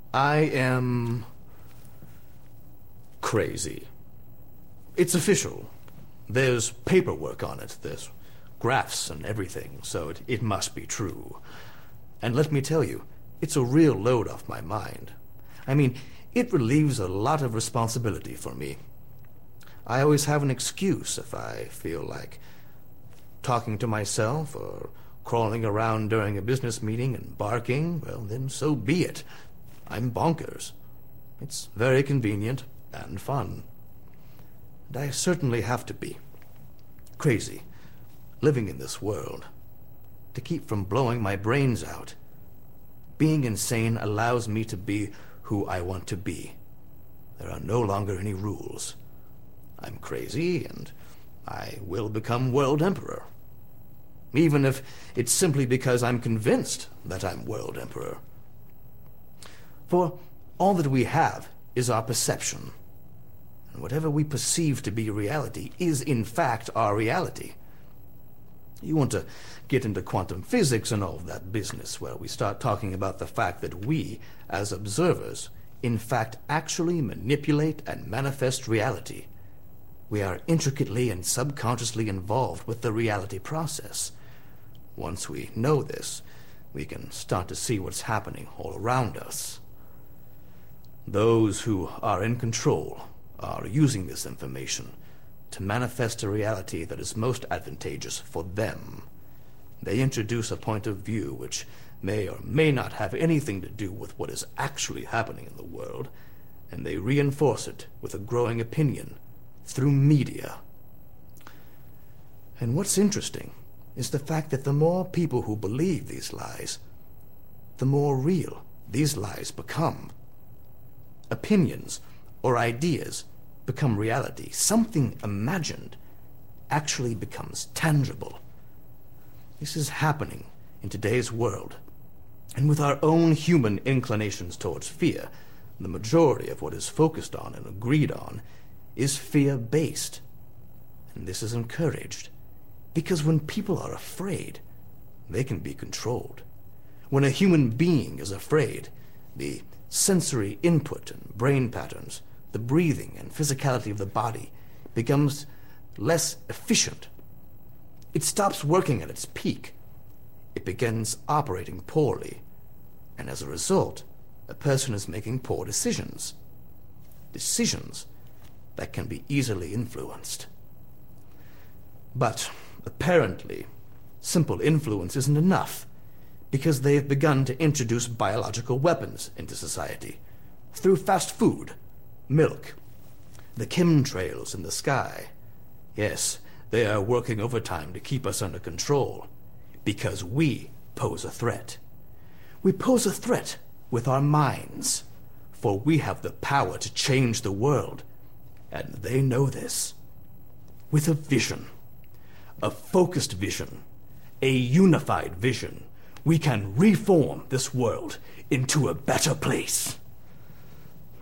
I am crazy. It's official. There's paperwork on it. There's graphs and everything, so it must be true. And let me tell you, it's a real load off my mind. I mean, it relieves a lot of responsibility for me. I always have an excuse if I feel like talking to myself or crawling around during a business meeting and barking. Well, then so be it. I'm bonkers. It's very convenient and fun. And I certainly have to be crazy, living in this world, to keep from blowing my brains out. Being insane allows me to be who I want to be. There are no longer any rules. I'm crazy, and I will become World Emperor. Even if it's simply because I'm convinced that I'm World Emperor. For all that we have is our perception. And whatever we perceive to be reality is in fact our reality. You want to get into quantum physics and all of that business where we start talking about the fact that we, as observers, in fact actually manipulate and manifest reality. We are intricately and subconsciously involved with the reality process. Once we know this, we can start to see what's happening all around us. Those who are in control are using this information to manifest a reality that is most advantageous for them. They introduce a point of view which may or may not have anything to do with what is actually happening in the world, and they reinforce it with a growing opinion through media. And what's interesting is the fact that the more people who believe these lies, the more real these lies become. Opinions or ideas become reality. Something imagined actually becomes tangible. This is happening in today's world. And with our own human inclinations towards fear, the majority of what is focused on and agreed on is fear-based. And this is encouraged because when people are afraid, they can be controlled. When a human being is afraid, the sensory input and brain patterns, the breathing and physicality of the body becomes less efficient. It stops working at its peak. It begins operating poorly. And as a result, a person is making poor decisions. Decisions that can be easily influenced. But apparently, simple influence isn't enough, because they've begun to introduce biological weapons into society through fast food, milk, the chemtrails in the sky. Yes, they are working overtime to keep us under control, because we pose a threat. We pose a threat with our minds, for we have the power to change the world, and they know this. With a vision, a focused vision, a unified vision, we can reform this world into a better place.